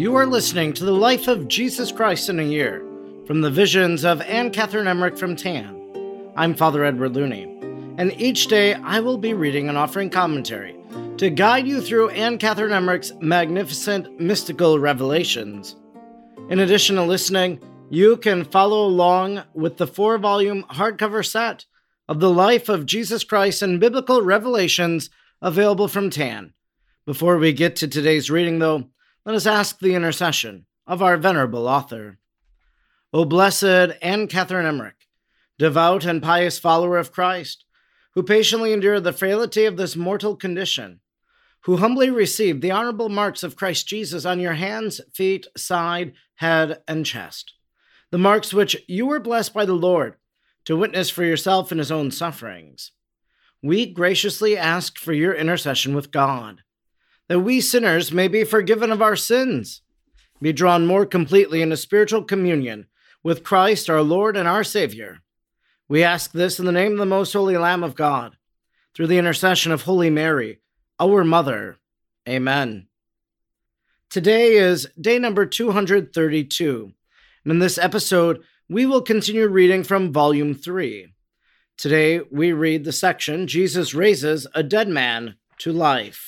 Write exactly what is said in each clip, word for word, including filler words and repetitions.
You are listening to the life of Jesus Christ in a year, from the visions of Anne Catherine Emmerich from Tan. I'm Father Edward Looney, and each day I will be reading and offering commentary to guide you through Anne Catherine Emmerich's magnificent mystical revelations. In addition to listening, you can follow along with the four-volume hardcover set of the life of Jesus Christ and biblical revelations available from Tan. Before we get to today's reading, though, let us ask the intercession of our venerable author. O blessed Anne Catherine Emmerich, devout and pious follower of Christ, who patiently endured the frailty of this mortal condition, who humbly received the honorable marks of Christ Jesus on your hands, feet, side, head, and chest, the marks which you were blessed by the Lord to witness for yourself in his own sufferings. We graciously ask for your intercession with God, that we sinners may be forgiven of our sins, be drawn more completely into spiritual communion with Christ our Lord and our Savior. We ask this in the name of the most holy Lamb of God, through the intercession of Holy Mary, our Mother. Amen. Today is day number two hundred thirty-two, and in this episode, we will continue reading from Volume three. Today, we read the section, Jesus Raises a Dead Man to Life.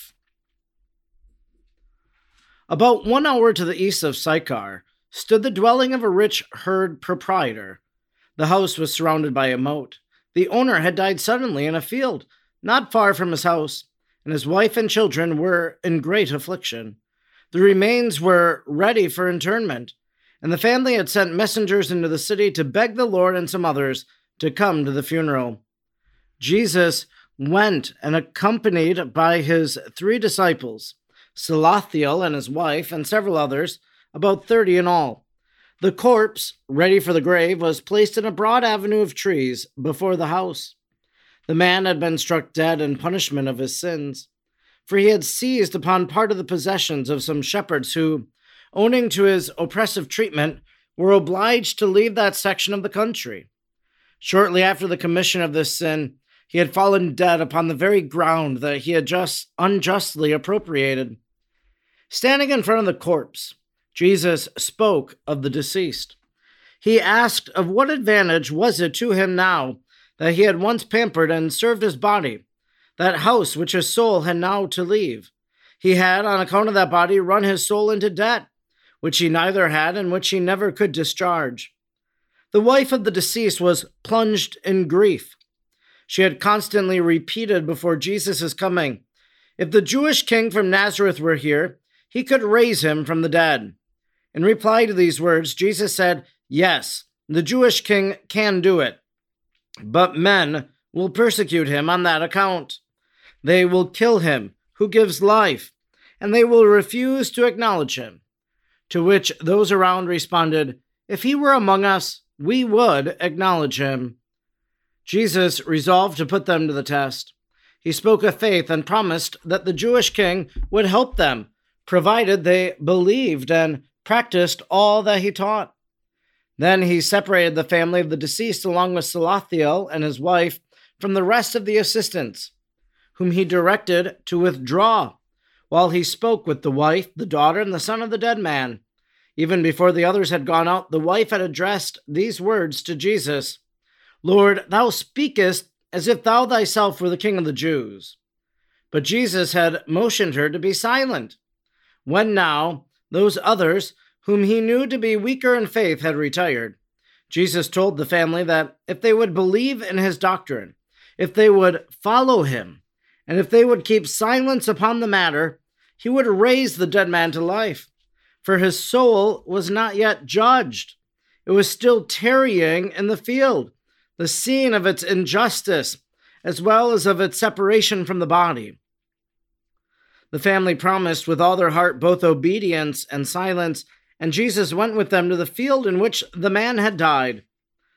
About one hour to the east of Sychar stood the dwelling of a rich herd proprietor. The house was surrounded by a moat. The owner had died suddenly in a field not far from his house, and his wife and children were in great affliction. The remains were ready for interment, and the family had sent messengers into the city to beg the Lord and some others to come to the funeral. Jesus went and accompanied by his three disciples, Salathiel and his wife, and several others, about thirty in all. The corpse, ready for the grave, was placed in a broad avenue of trees before the house. The man had been struck dead in punishment of his sins, for he had seized upon part of the possessions of some shepherds who, owing to his oppressive treatment, were obliged to leave that section of the country. Shortly after the commission of this sin, he had fallen dead upon the very ground that he had just unjustly appropriated. Standing in front of the corpse, Jesus spoke of the deceased. He asked of what advantage was it to him now that he had once pampered and served his body, that house which his soul had now to leave. He had, on account of that body, run his soul into debt, which he neither had and which he never could discharge. The wife of the deceased was plunged in grief. She had constantly repeated before Jesus' coming, if the Jewish king from Nazareth were here, he could raise him from the dead. In reply to these words, Jesus said, yes, the Jewish king can do it, but men will persecute him on that account. They will kill him who gives life, and they will refuse to acknowledge him. To which those around responded, if he were among us, we would acknowledge him. Jesus resolved to put them to the test. He spoke of faith and promised that the Jewish king would help them, provided they believed and practiced all that he taught. Then he separated the family of the deceased along with Salathiel and his wife from the rest of the assistants, whom he directed to withdraw, while he spoke with the wife, the daughter, and the son of the dead man. Even before the others had gone out, the wife had addressed these words to Jesus, Lord, thou speakest as if thou thyself were the king of the Jews. But Jesus had motioned her to be silent. When now those others, whom he knew to be weaker in faith, had retired, Jesus told the family that if they would believe in his doctrine, if they would follow him, and if they would keep silence upon the matter, he would raise the dead man to life. For his soul was not yet judged. It was still tarrying in the field, the scene of its injustice, as well as of its separation from the body. The family promised with all their heart both obedience and silence, and Jesus went with them to the field in which the man had died.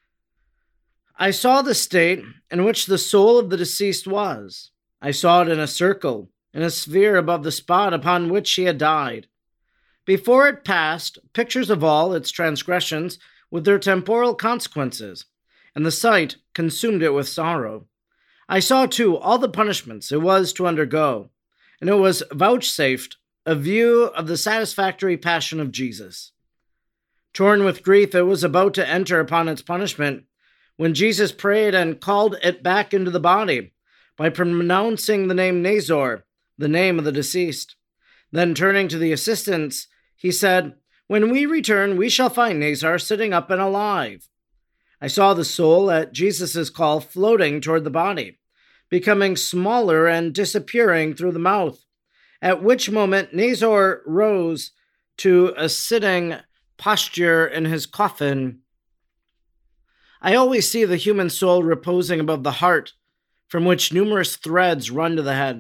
I saw the state in which the soul of the deceased was. I saw it in a circle, in a sphere above the spot upon which he had died. Before it passed, pictures of all its transgressions with their temporal consequences, and the sight consumed it with sorrow. I saw, too, all the punishments it was to undergo, and it was vouchsafed a view of the satisfactory passion of Jesus. Torn with grief, it was about to enter upon its punishment when Jesus prayed and called it back into the body by pronouncing the name Nazor, the name of the deceased. Then turning to the assistants, he said, "When we return, we shall find Nazar sitting up and alive." I saw the soul at Jesus' call floating toward the body, becoming smaller and disappearing through the mouth, at which moment Nazor rose to a sitting posture in his coffin. I always see the human soul reposing above the heart, from which numerous threads run to the head.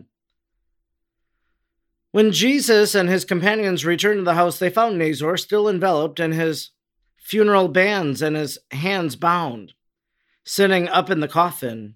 When Jesus and his companions returned to the house, they found Nazor still enveloped in his funeral bands and his hands bound, sitting up in the coffin.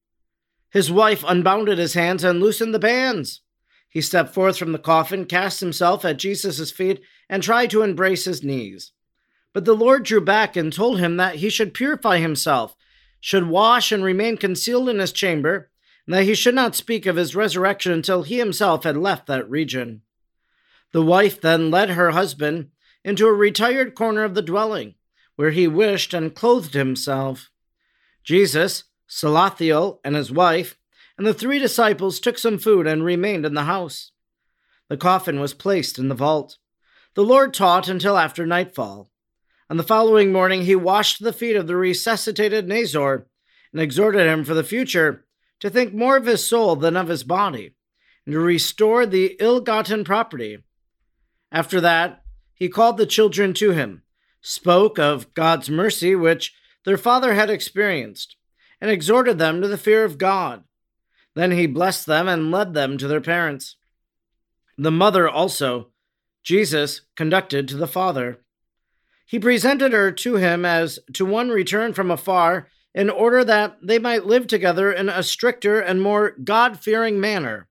His wife unbounded his hands and loosened the bands. He stepped forth from the coffin, cast himself at Jesus' feet, and tried to embrace his knees. But the Lord drew back and told him that he should purify himself, should wash and remain concealed in his chamber, and that he should not speak of his resurrection until he himself had left that region. The wife then led her husband into a retired corner of the dwelling, where he wished and clothed himself. Jesus, Salathiel, and his wife, and the three disciples took some food and remained in the house. The coffin was placed in the vault. The Lord taught until after nightfall. On the following morning, he washed the feet of the resuscitated Nazor and exhorted him for the future to think more of his soul than of his body, and to restore the ill-gotten property. After that, he called the children to him, spoke of God's mercy which their father had experienced, and exhorted them to the fear of God. Then he blessed them and led them to their parents. The mother also, Jesus, conducted to the father. He presented her to him as to one returned from afar, in order that they might live together in a stricter and more God-fearing manner.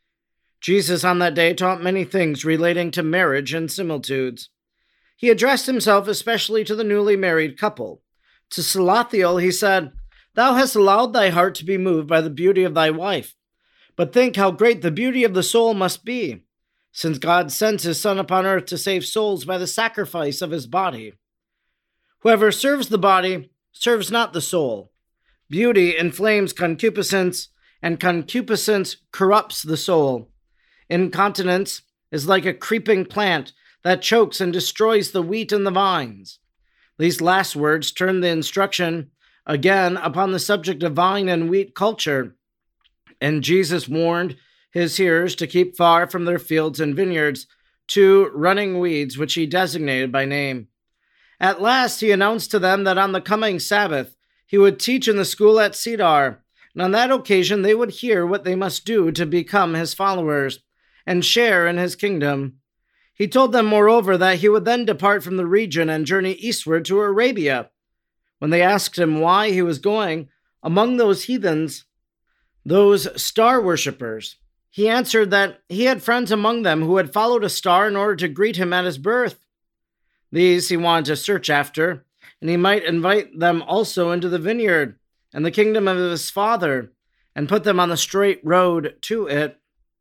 Jesus on that day taught many things relating to marriage and similitudes. He addressed himself especially to the newly married couple. To Salathiel he said, "Thou hast allowed thy heart to be moved by the beauty of thy wife. But think how great the beauty of the soul must be, since God sent his Son upon earth to save souls by the sacrifice of his body. Whoever serves the body serves not the soul. Beauty inflames concupiscence, and concupiscence corrupts the soul. Incontinence is like a creeping plant that chokes and destroys the wheat and the vines." These last words turn the instruction again upon the subject of vine and wheat culture, and Jesus warned his hearers to keep far from their fields and vineyards, two running weeds which he designated by name. At last he announced to them that on the coming Sabbath he would teach in the school at Cedar, and on that occasion they would hear what they must do to become his followers and share in his kingdom. He told them, moreover, that he would then depart from the region and journey eastward to Arabia. When they asked him why he was going among those heathens, those star worshippers, he answered that he had friends among them who had followed a star in order to greet him at his birth. These he wanted to search after, and he might invite them also into the vineyard and the kingdom of his Father, and put them on the straight road to it.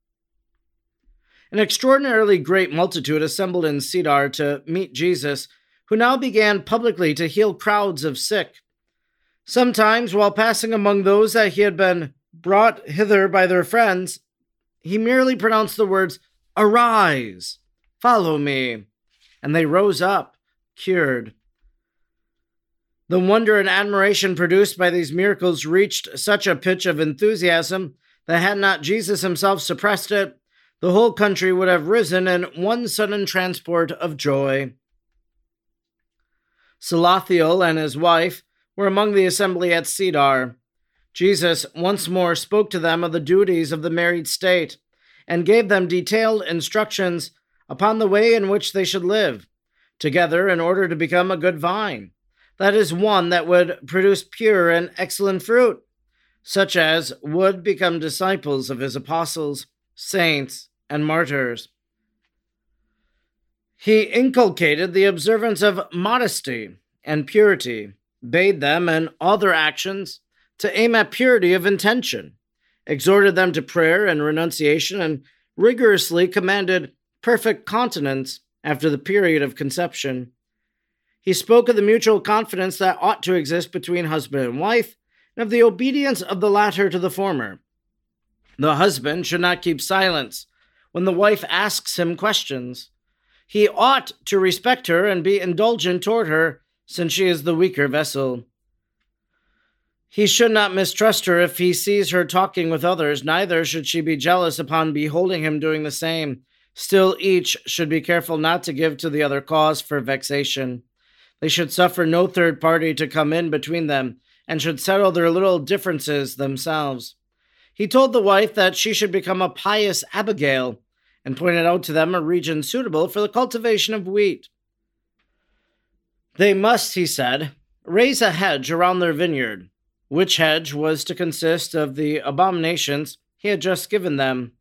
An extraordinarily great multitude assembled in Cedar to meet Jesus, who now began publicly to heal crowds of sick. Sometimes, while passing among those that he had been brought hither by their friends, he merely pronounced the words, "Arise, follow me," and they rose up, cured. The wonder and admiration produced by these miracles reached such a pitch of enthusiasm that had not Jesus himself suppressed it, the whole country would have risen in one sudden transport of joy. Salathiel and his wife were among the assembly at Cedar. Jesus once more spoke to them of the duties of the married state, and gave them detailed instructions upon the way in which they should live together in order to become a good vine, that is, one that would produce pure and excellent fruit, such as would become disciples of his apostles, saints, and martyrs. He inculcated the observance of modesty and purity, bade them in all their actions to aim at purity of intention, exhorted them to prayer and renunciation, and rigorously commanded perfect continence after the period of conception. He spoke of the mutual confidence that ought to exist between husband and wife, and of the obedience of the latter to the former. The husband should not keep silence when the wife asks him questions. He ought to respect her and be indulgent toward her, since she is the weaker vessel. He should not mistrust her if he sees her talking with others, neither should she be jealous upon beholding him doing the same. Still, each should be careful not to give to the other cause for vexation. They should suffer no third party to come in between them, and should settle their little differences themselves. He told the wife that she should become a pious Abigail, and pointed out to them a region suitable for the cultivation of wheat. They must, he said, raise a hedge around their vineyard, which hedge was to consist of the abominations he had just given them.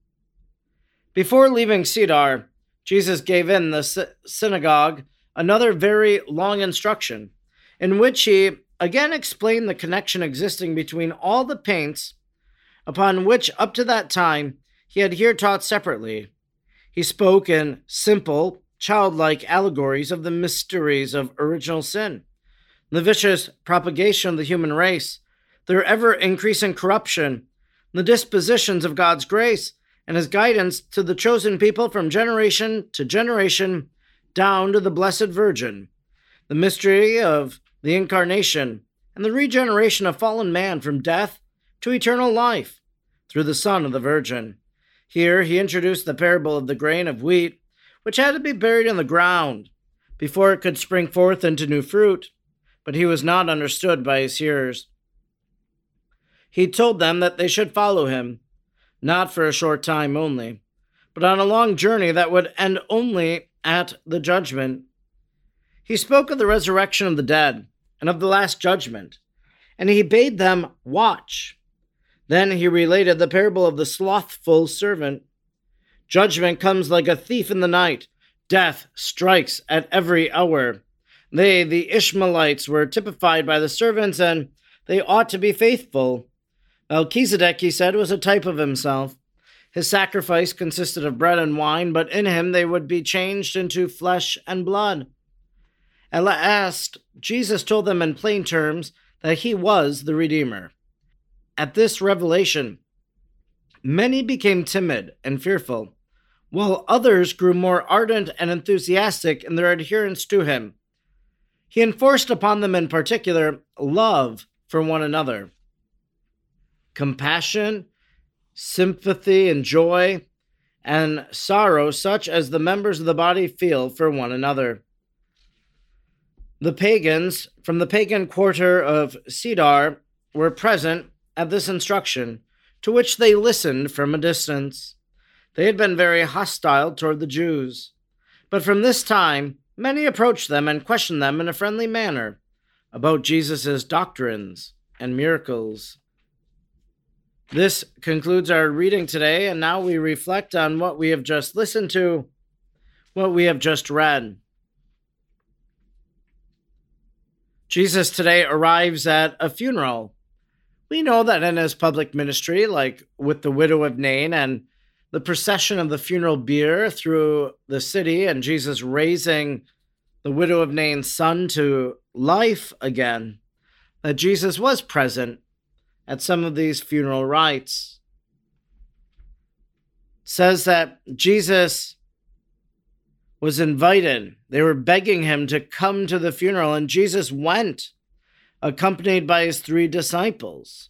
Before leaving Cedar, Jesus gave in the sy- synagogue another very long instruction, in which he again explained the connection existing between all the paints upon which up to that time he had here taught separately. He spoke in simple, childlike allegories of the mysteries of original sin, the vicious propagation of the human race, their ever-increasing corruption, the dispositions of God's grace, and his guidance to the chosen people from generation to generation down to the Blessed Virgin, the mystery of the Incarnation, and the regeneration of fallen man from death to eternal life through the Son of the Virgin. Here he introduced the parable of the grain of wheat, which had to be buried in the ground before it could spring forth into new fruit, but he was not understood by his hearers. He told them that they should follow him, not for a short time only, but on a long journey that would end only at the judgment. He spoke of the resurrection of the dead and of the last judgment, and he bade them watch. Then he related the parable of the slothful servant. Judgment comes like a thief in the night. Death strikes at every hour. They, the Ishmaelites, were typified by the servants, and they ought to be faithful. Melchizedek, he said, was a type of himself. His sacrifice consisted of bread and wine, but in him they would be changed into flesh and blood. At last, Jesus told them in plain terms that he was the Redeemer. At this revelation, many became timid and fearful, while others grew more ardent and enthusiastic in their adherence to him. He enforced upon them in particular love for one another, compassion, sympathy, and joy, and sorrow such as the members of the body feel for one another. The pagans from the pagan quarter of Cedar were present at this instruction, to which they listened from a distance. They had been very hostile toward the Jews, but from this time many approached them and questioned them in a friendly manner about Jesus' doctrines and miracles. This concludes our reading today, and now we reflect on what we have just listened to, what we have just read. Jesus today arrives at a funeral. We know that in his public ministry, like with the widow of Nain and the procession of the funeral bier through the city and Jesus raising the widow of Nain's son to life again, that Jesus was present at some of these funeral rites. It says that Jesus was invited. They were begging him to come to the funeral, and Jesus went, accompanied by his three disciples.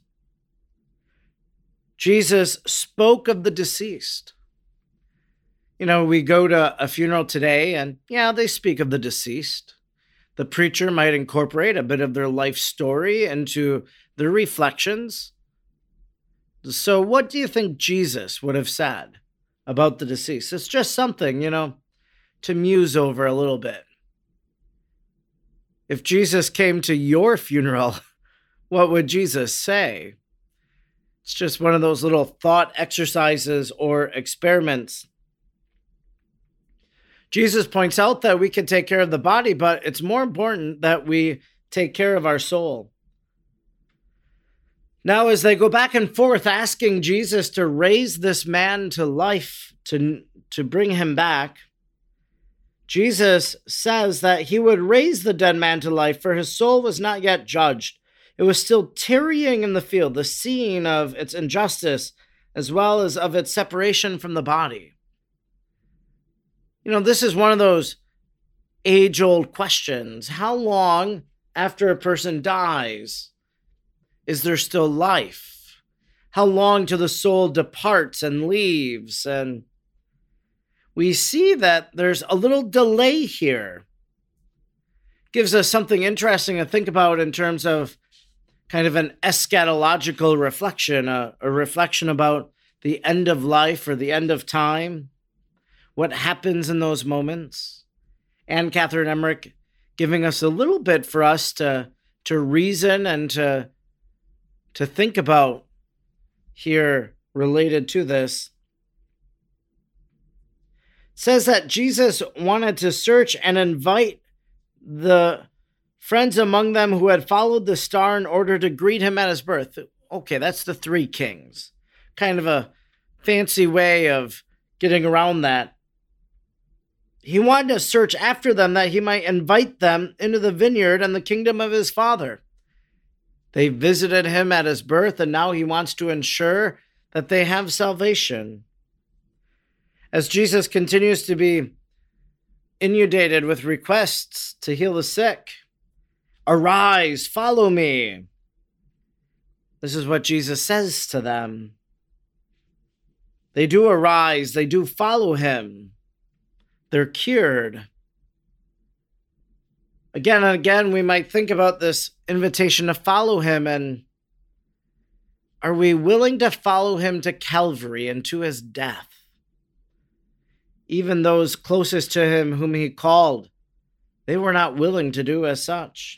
Jesus spoke of the deceased. You know, we go to a funeral today, and yeah, they speak of the deceased. The preacher might incorporate a bit of their life story into their reflections. So what do you think Jesus would have said about the deceased? It's just something, you know, to muse over a little bit. If Jesus came to your funeral, what would Jesus say? It's just one of those little thought exercises or experiments. Jesus points out that we can take care of the body, but it's more important that we take care of our soul. Now, as they go back and forth asking Jesus to raise this man to life, to, to bring him back, Jesus says that he would raise the dead man to life, for his soul was not yet judged. It was still tarrying in the field, the scene of its injustice, as well as of its separation from the body. You know, this is one of those age-old questions. How long after a person dies is there still life? How long till the soul departs and leaves? And we see that there's a little delay here. Gives us something interesting to think about in terms of kind of an eschatological reflection, a, a reflection about the end of life or the end of time, what happens in those moments. Anne Catherine Emmerich giving us a little bit for us to, to reason and to, to think about here related to this. Says that Jesus wanted to search and invite the friends among them who had followed the star in order to greet him at his birth. Okay, that's the three kings. Kind of a fancy way of getting around that. He wanted to search after them that he might invite them into the vineyard and the kingdom of his Father. They visited him at his birth, and now he wants to ensure that they have salvation. As Jesus continues to be inundated with requests to heal the sick, arise, follow me. This is what Jesus says to them. They do arise, they do follow him. They're cured. Again and again, we might think about this invitation to follow him, and are we willing to follow him to Calvary and to his death? Even those closest to him whom he called, they were not willing to do as such.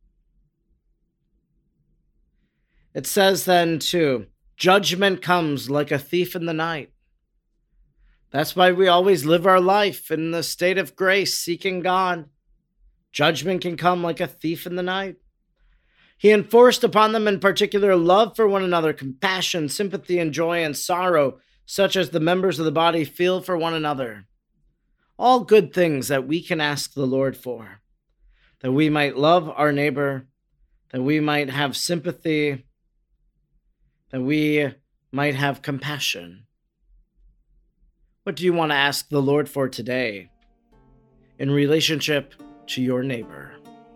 It says then, too, judgment comes like a thief in the night. That's why we always live our life in the state of grace, seeking God. Judgment can come like a thief in the night. He enforced upon them in particular love for one another, compassion, sympathy, and joy, and sorrow, such as the members of the body feel for one another. All good things that we can ask the Lord for, that we might love our neighbor, that we might have sympathy, that we might have compassion. What do you want to ask the Lord for today in relationship to your neighbor?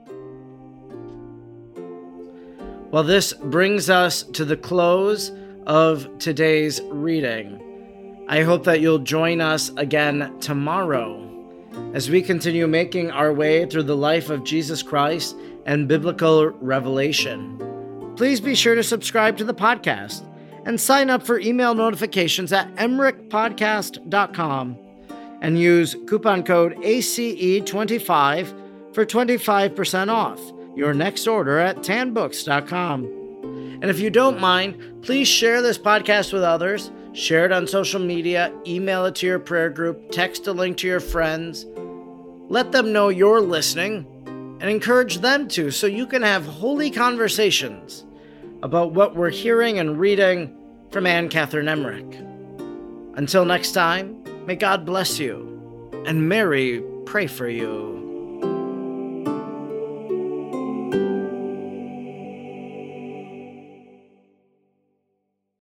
Well, this brings us to the close of today's reading. I hope that you'll join us again tomorrow as we continue making our way through the life of Jesus Christ and biblical revelation. Please be sure to subscribe to the podcast and sign up for email notifications at emmerich podcast dot com and use coupon code A C E twenty-five for twenty-five percent off your next order at tan books dot com. And if you don't mind, please share this podcast with others, share it on social media, email it to your prayer group, text a link to your friends. Let them know you're listening and encourage them to, so you can have holy conversations about what we're hearing and reading from Anne Catherine Emmerich. Until next time, may God bless you and Mary pray for you.